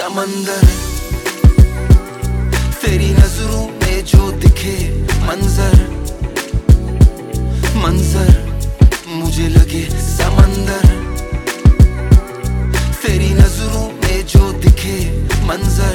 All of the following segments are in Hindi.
समंदर, तेरी नजरों में जो दिखे मंजर, मंजर मुझे लगे समंदर। तेरी नजरों में जो दिखे मंजर,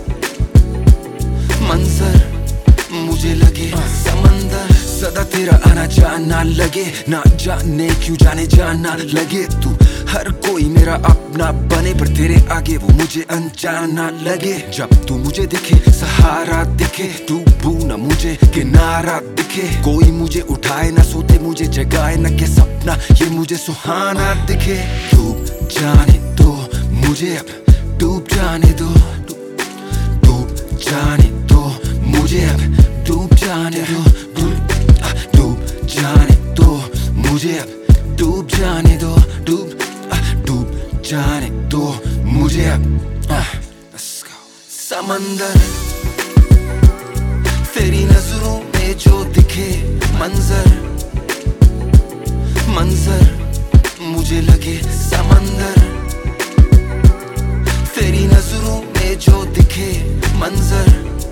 मंजर मुझे लगे समंदर। सदा तेरा आना जाना लगे, ना जाने क्यों जाने जाना लगे। तू हर कोई मेरा अपना बने, पर तेरे आगे वो मुझे अनजाना लगे। जब तू मुझे दिखे सहारा दिखे, डूबू ना मुझे किनारा दिखे। कोई मुझे उठाए ना सोते मुझे जगाए ना, के सपना ये मुझे सुहाना दिखे। डूब जाने दो मुझे अब, डूब जाने दो, डूब जाने दो मुझे अब, डूब जाने दो, डूब जाने दो मुझे अब, डूब जाने दो, डूब जाने दो मुझे अब। समंदर, तेरी नजरों में जो दिखे मंजर, मंजर मुझे लगे समंदर। तेरी नजरों में जो दिखे मंजर,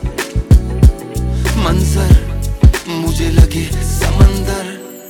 मंजर मुझे लगे समंदर।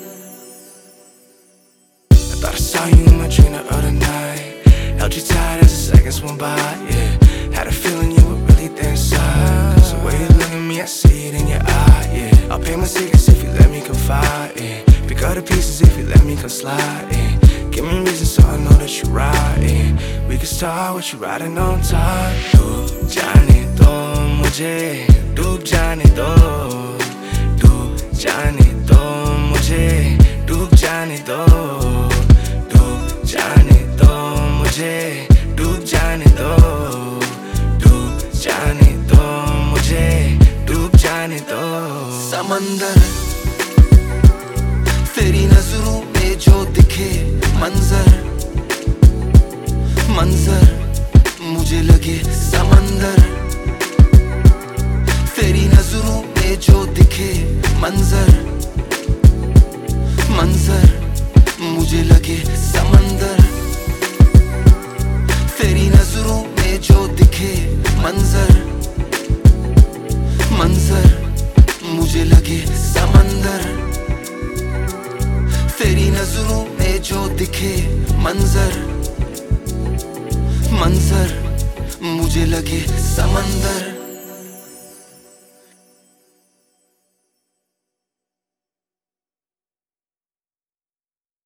I thought I saw you in my dream the other night. Held you tight as the seconds went by, yeah. Had a feeling you were really there inside. 'Cause the way you look at me, I see it in your eye, yeah. I'll pay my secrets if you let me confide, yeah. Pick up the pieces if you let me come slide, yeah. Give me reason so I know that you right, yeah. We can start with you riding on top. Doob jaane do mujhe, doob jaane do, doob jaane do mujhe, doob jaane do, doob jaane do mujhe, doob jaane do, doob jaane do mujhe, doob jaane do। समंदर, तेरी नजरों में जो दिखे मंजर, मंजर मुझे लगे समंदर। तेरी नजरों में जो दिखे मंजर, मंजर मुझे लगे समंदर। तेरी नजरों में जो दिखे मंजर, मंजर मुझे लगे समंदर। तेरी नजरों में जो दिखे मंजर, मंजर मुझे लगे समंदर।